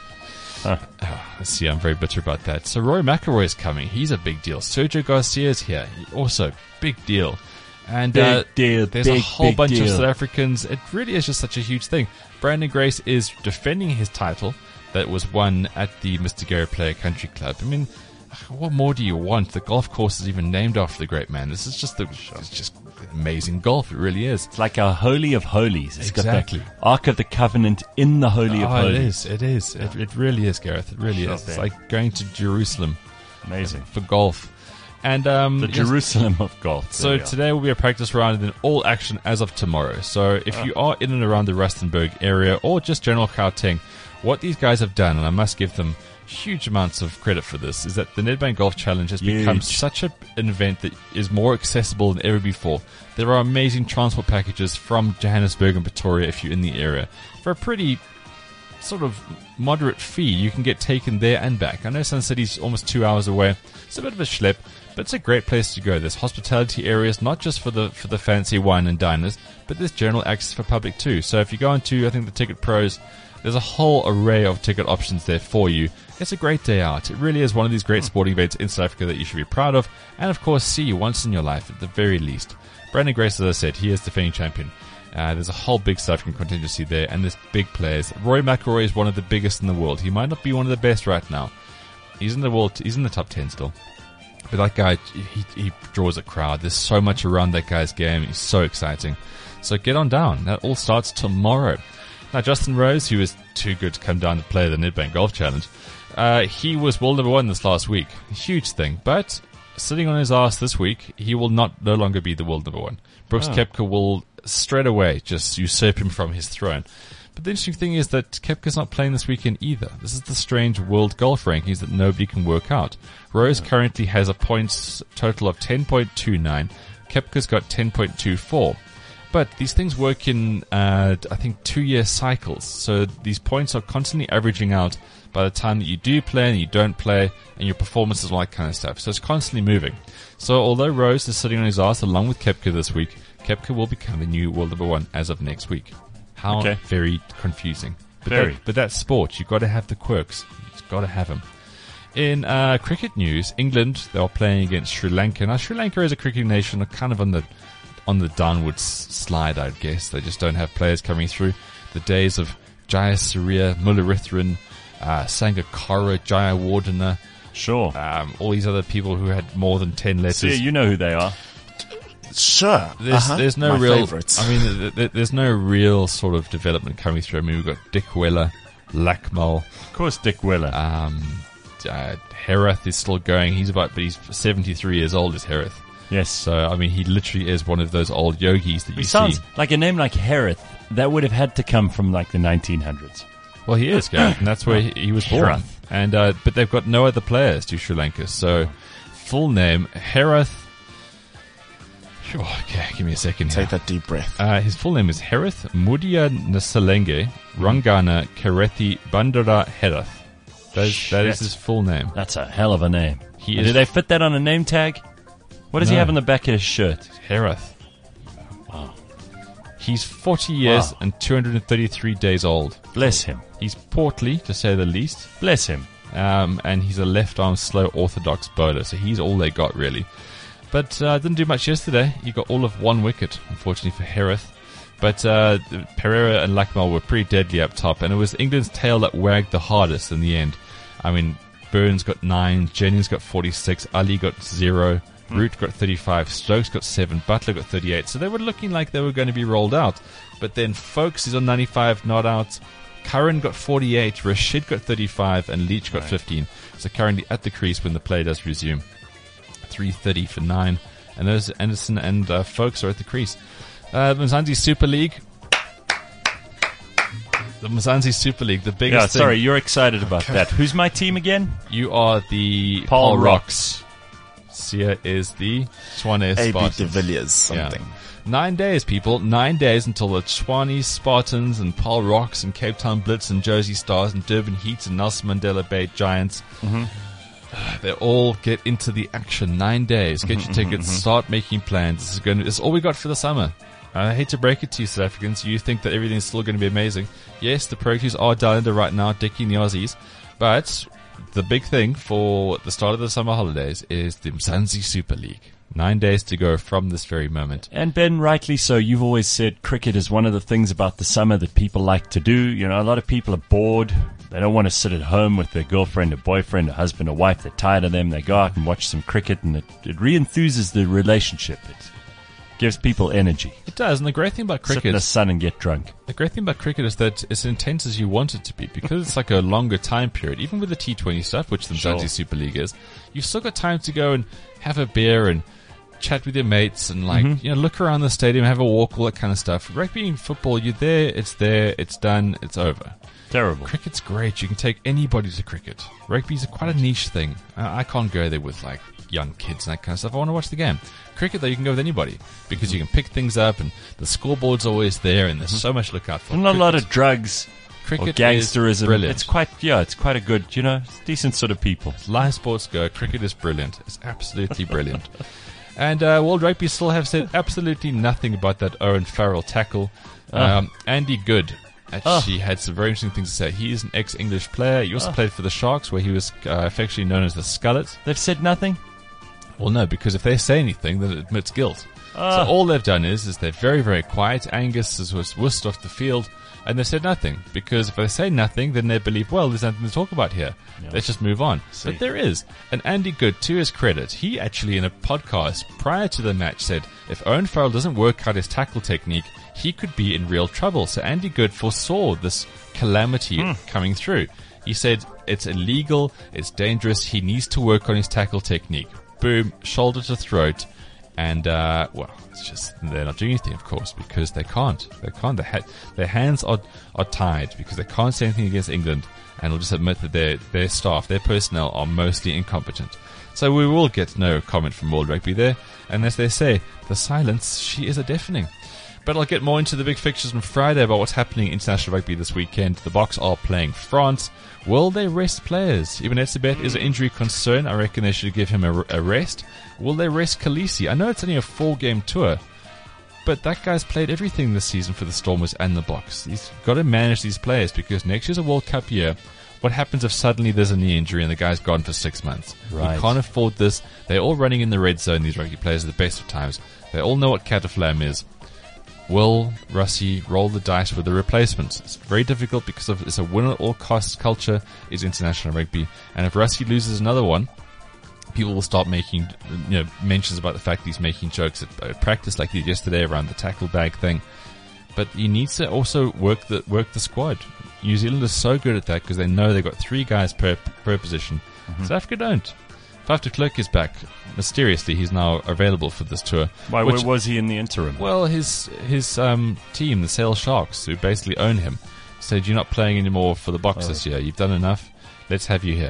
Let's see, I'm very bitter about that. So Rory McIlroy is coming. He's a big deal. Sergio Garcia's here. Also, big deal. And big deal. There's a whole bunch of South Africans. It really is just such a huge thing. Brandon Grace is defending his title that was won at the Mr. Gary Player Country Club. I mean, what more do you want? The golf course is even named after the great man. This is just it's just amazing golf. It really is. It's like a holy of holies. It's exactly. got the Ark of the Covenant in the holy of holies. It is. It really is, Gareth. It really is. It's like going to Jerusalem. Amazing. For golf. And the Jerusalem of golf. So today will be a practice round and then all action as of tomorrow. So if you are in and around the Rustenburg area or just general Gauteng, what these guys have done, and I must give them huge amounts of credit for this, is that the Nedbank Golf Challenge has become such an event that is more accessible than ever before. There are amazing transport packages from Johannesburg and Pretoria if you're in the area. For a pretty sort of moderate fee, you can get taken there and back. I know Sun City's almost 2 hours away. It's a bit of a schlep, but it's a great place to go. There's hospitality areas, not just for the fancy wine and diners, but there's general access for public too. So if you go into, I think, the Ticket Pros, there's a whole array of ticket options there for you. It's a great day out. It really is one of these great sporting events in South Africa that you should be proud of, and of course see once in your life at the very least. Brandon Grace, as I said, he is defending champion. There's a whole big South African contingency there, and there's big players. Roy McIlroy is one of the biggest in the world. He might not be one of the best right now. He's in the world. He's in the top 10 still. But that guy, he draws a crowd. There's so much around that guy's game. He's so exciting. So get on down. That all starts tomorrow. Now, Justin Rose, who is too good to come down to play the Nedbank Golf Challenge, he was world number 1 this last week. Huge thing. But sitting on his ass this week, he will no longer be the world number 1. Brooks Koepka will straight away just usurp him from his throne. But the interesting thing is that Koepka's not playing this weekend either. This is the strange world golf rankings that nobody can work out. Rose currently has a points total of 10.29. Koepka's got 10.24. But these things work in, I think, 2-year cycles. So these points are constantly averaging out by the time that you do play and you don't play, and your performances and all that kind of stuff. So it's constantly moving. So although Rose is sitting on his ass along with Koepka this week, Koepka will become the new world number 1 as of next week. How very confusing. But that's sport. You've got to have the quirks. You've got to have them. In cricket news, England, they are playing against Sri Lanka. Now, Sri Lanka is a cricketing nation, kind of on the downward slide, I guess. They just don't have players coming through. The days of Jayasuriya, Mullarathan, Sangakkara, Jayawardena. Sure. All these other people who had more than 10 letters. See, you know who they are. Sure. There's no My real. favorites. I mean, there's no real sort of development coming through. I mean, we've got Dick Weller, Lakmal. Of course, Dick Weller. Herath is still going. He's 73 years old. Is Herath? Yes. So I mean, he literally is one of those old yogis that you see. Sounds like a name like Herath. That would have had to come from like the 1900s. Well, he is, Gareth, and that's where he was born. Herath. And but they've got no other players to Sri Lanka. So, full name Herath. Okay, give me a second here. Take that deep breath. His full name is Herath Mudia Nasalenge Rangana Kerethi Bandara Herath. That is his full name. That's a hell of a name. He Did is they fit that on a name tag? What does he No. have on the back of his shirt? Herath. Wow. He's 40 years Wow. and 233 days old. Bless him. He's portly, to say the least. Bless him. And he's a left-arm slow orthodox bowler, so he's all they got, really. But didn't do much yesterday. He got all of 1 wicket, unfortunately for Herath. But Pereira and Lakmal were pretty deadly up top, and it was England's tail that wagged the hardest in the end. I mean, Burns got 9, Jennings got 46, Ali got 0, Root got 35, Stokes got 7, Butler got 38. So they were looking like they were going to be rolled out. But then Folkes is on 95, not out. Curran got 48, Rashid got 35, and Leach got 15. So currently at the crease when the play does resume. 3:30 for 9, and those Anderson and Folkes are at the crease. Mzansi Super League. The Mzansi Super League, the biggest Yeah, thing. sorry, you're excited about that. Who's my team again? You are the Paul Rocks. Sia is the Tshwane A.B. de Spartans. Villiers something. Yeah. 9 days, people. 9 days until the Tshwane Spartans and Paul Rocks and Cape Town Blitz and Josie Stars and Durban Heats and Nelson Mandela Bay Giants. They all get into the action. 9 days. Get your tickets. Start making plans. This is all we got for the summer. I hate to break it to you, South Africans. You think that everything's still going to be amazing. Yes, the Proteas are down under right now, dicking the Aussies. But the big thing for the start of the summer holidays is the Mzansi Super League. 9 days to go from this very moment. And Ben, rightly so, you've always said cricket is one of the things about the summer that people like to do. You know, a lot of people are bored. They don't want to sit at home with their girlfriend or boyfriend or husband or wife. They're tired of them. They go out and watch some cricket, and it re-enthuses the relationship. It gives people energy. It does, and the great thing about Sit in cricket... the sun and get drunk. The great thing about cricket is that it's intense as you want it to be, because it's like a longer time period. Even with the T20 stuff, which the Mzansi Super League is, you've still got time to go and have a beer and chat with your mates and look around the stadium, have a walk, all that kind of stuff. Rugby and football, you're there, it's done, it's over. Terrible. Cricket's great. You can take anybody to cricket. Rugby's quite a niche thing. I can't go there with like young kids and that kind of stuff. I want to watch the game. Cricket, though, you can go with anybody because you can pick things up and the scoreboard's always there and there's so much to look out for. And not a lot of drugs or Cricket gangsterism. is brilliant. It's quite a good, decent sort of people. Live sports go. Cricket is brilliant. It's absolutely brilliant. And World Rugby still have said absolutely nothing about that Owen Farrell tackle. Andy Good actually had some very interesting things to say. He is an ex-English player. He also played for the Sharks, where he was affectionately known as the Skullet. They've said nothing? Well, no, because if they say anything, then it admits guilt. So all they've done is they're very, very quiet. Angus was whisked off the field, and they said nothing. Because if they say nothing, then they believe, well, there's nothing to talk about here. Yeah. Let's just move on. But there is. And Andy Good, to his credit, he actually in a podcast prior to the match said, if Owen Farrell doesn't work out his tackle technique, he could be in real trouble. So Andy Good foresaw this calamity coming through. He said, it's illegal, it's dangerous, he needs to work on his tackle technique. Boom, shoulder to throat. And, well, it's just, they're not doing anything, of course, because they can't. They can't. Their hands are tied because they can't say anything against England, and will just admit that their staff, their personnel are mostly incompetent. So we will get no comment from World Rugby there, and as they say, the silence, she is a deafening. But I'll get more into the big fixtures on Friday about what's happening in international rugby this weekend. The Boks are playing France. Will they rest players? Even Etzebeth is an injury concern. I reckon they should give him a rest. Will they rest Khaleesi? I know it's only a 4-game tour, but that guy's played everything this season for the Stormers and the Boks. He's got to manage these players because next year's a World Cup year. What happens if suddenly there's a knee injury and the guy's gone for 6 months? Right. We can't afford this. They're all running in the red zone, these rugby players, at the best of times. They all know what Cataflam is. Will Rassie roll the dice with the replacements? It's very difficult because it's a win-at-all-costs culture is international rugby. And if Rassie loses another one, people will start making mentions about the fact that he's making jokes at practice like he did yesterday around the tackle bag thing. But he needs to also work the squad. New Zealand is so good at that because they know they've got 3 guys per position. South Africa don't. Faf de Klerk is back. Mysteriously, he's now available for this tour. Why? Where was he in the interim? Well, his team, the Sale Sharks, who basically own him, said, you're not playing anymore for the Boks this year. You've done enough. Let's have you here.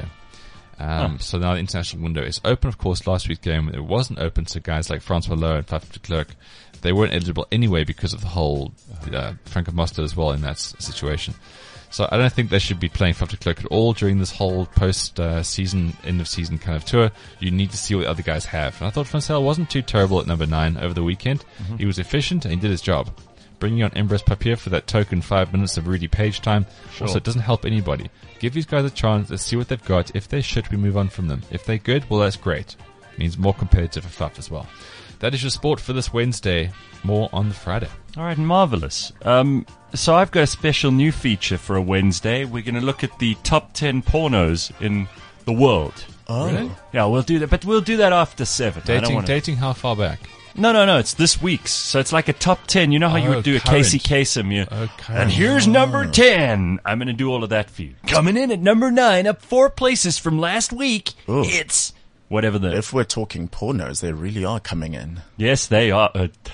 So now the international window is open. Of course, last week's game, it wasn't open to guys like Francois Lowe and Faf de Klerk. They weren't eligible anyway because of the whole Frank Mostert as well in that situation. So I don't think they should be playing Faf de Klerk at all during this whole post-season, end-of-season kind of tour. You need to see what the other guys have. And I thought Francel wasn't too terrible at number 9 over the weekend. He was efficient and he did his job. Bringing on Embrus Papier for that token 5 minutes of Rudy Page time also it doesn't help anybody. Give these guys a chance. Let's see what they've got. If they're shit, we move on from them. If they're good, well, that's great. Means more competitive for Faf as well. That is your sport for this Wednesday. More on the Friday. All right, marvelous. So I've got a special new feature for a Wednesday. We're going to look at the top 10 pornos in the world. Oh. Really? Yeah, we'll do that, but we'll do that after 7. Dating how far back? No, it's this week's. So it's like a top 10. You know how you would do a Casey Kasem. And here's number 10. I'm going to do all of that for you. Coming in at number 9, up 4 places from last week. Ooh. It's whatever the... If we're talking pornos, they really are coming in. Yes, they are.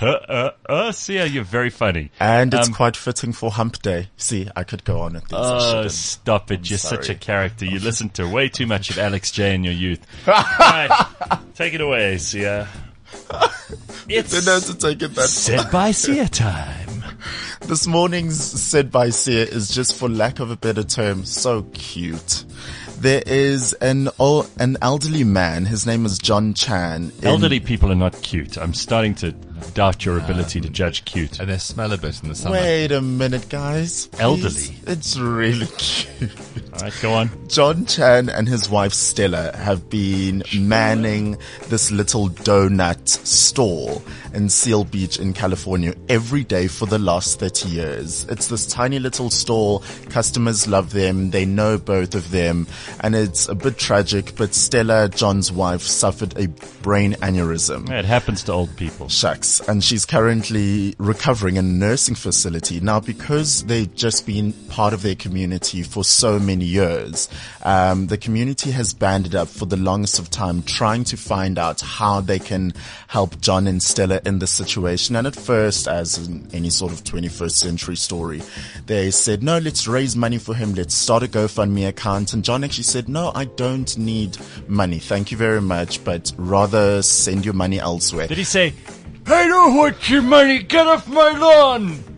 See, you're very funny. And it's quite fitting for Hump Day. See, I could go on at these. Oh, stop it. You're such a character. You listened to way too much of Alex J in your youth. All right, take it away, Sia. It's Didn't have to take it that Said by Sia time. This morning's Said by Sia is just, for lack of a better term, so cute. There is an elderly man. His name is John Chan. Elderly people are not cute. I'm starting to doubt your ability to judge cute. And they smell a bit in the summer. Wait a minute, guys. Please. Elderly. It's really cute. All right, go on. John Chan and his wife Stella have been manning this little donut stall in Seal Beach in California every day for the last 30 years. It's this tiny little stall. Customers love them. They know both of them. And it's a bit tragic, but Stella, John's wife, suffered a brain aneurysm. Yeah, it happens to old people. Shucks. And she's currently recovering in a nursing facility. Now, because they've just been part of their community for so many years, the community has banded up for the longest of time trying to find out how they can help John and Stella in this situation. And at first, as in any sort of 21st century story, they said, no, let's raise money for him. Let's start a GoFundMe account. And John actually said, no, I don't need money. Thank you very much, but rather send your money elsewhere. Did he say, I don't want your money, get off my lawn?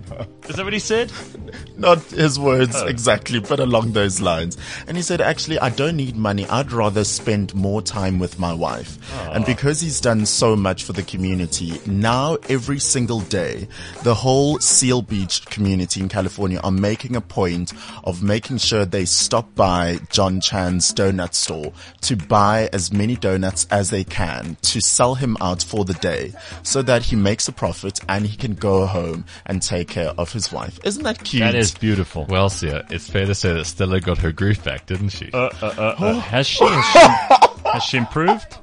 Is that what he said? Not his words exactly, but along those lines. And he said, actually, I don't need money. I'd rather spend more time with my wife. And because he's done so much for the community, now every single day, the whole Seal Beach community in California are making a point of making sure they stop by John Chan's donut store to buy as many donuts as they can to sell him out for the day so that he makes a profit and he can go home and take care of his wife. Isn't that cute? That is beautiful. Well, Sia, it's fair to say that Stella got her groove back, didn't she? Has she? Has she improved?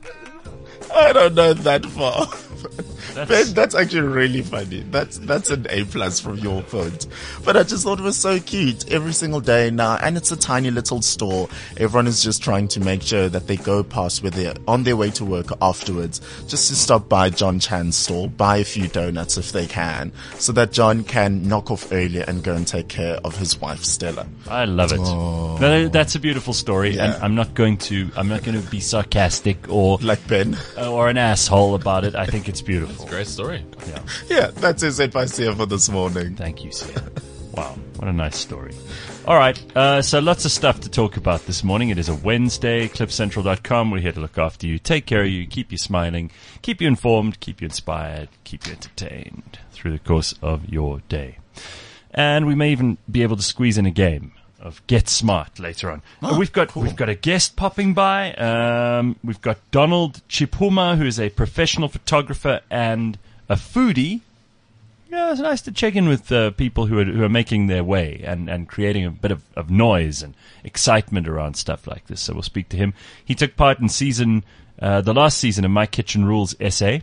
I don't know that far. That's- Ben, that's actually really funny. That's an A+ from your point. But I just thought it was so cute every single day now. And it's a tiny little store. Everyone is just trying to make sure that they go past where they're on their way to work afterwards, just to stop by John Chan's store, buy a few donuts if they can, so that John can knock off earlier and go and take care of his wife, Stella. I love it. No, that's a beautiful story, Yeah. and I'm not going to be sarcastic or Like Ben. or an asshole about it. I think it's beautiful. Great story. Yeah, that's his advice here for this morning. Thank you, Sia. Wow, what a nice story. All right, so lots of stuff to talk about this morning. It is a Wednesday, cliffcentral.com. We're here to look after you, take care of you, keep you smiling, keep you informed, keep you inspired, keep you entertained through the course of your day. And we may even be able to squeeze in a game of Get Smart later on. We've got a guest popping by. We've got Donald Chipuma, who is a professional photographer and a foodie. Yeah, it's nice to check in with people who are making their way and creating a bit of noise and excitement around stuff like this. So we'll speak to him. He took part in the last season of My Kitchen Rules SA.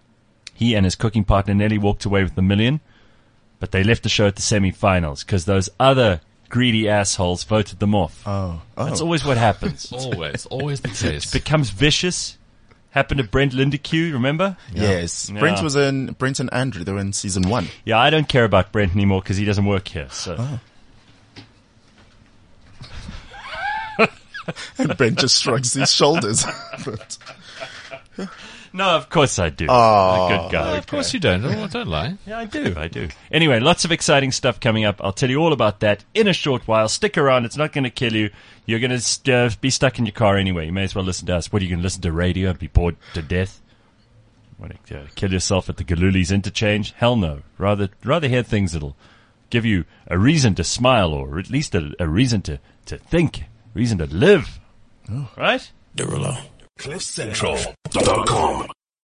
He and his cooking partner nearly walked away with $1 million, but they left the show at the semi-finals because those other greedy assholes voted them off. Oh. That's always what happens. Always the case. It becomes vicious. Happened to Brent Lindeque, remember? Yes. Yeah. Brent and Andrew, they were in season 1. Yeah, I don't care about Brent anymore because he doesn't work here. So And Brent just shrugs his shoulders. But, no, of course I do. Oh, I'm a good guy. Of course you don't. Don't lie. Yeah, I do. Anyway, lots of exciting stuff coming up. I'll tell you all about that in a short while. Stick around. It's not going to kill you. You're going to be stuck in your car anyway. You may as well listen to us. What, are you going to listen to radio and be bored to death? Want to kill yourself at the Galuli's interchange? Hell no. Rather hear things that'll give you a reason to smile, or at least a reason to think, reason to live. Right? CliffCentral.com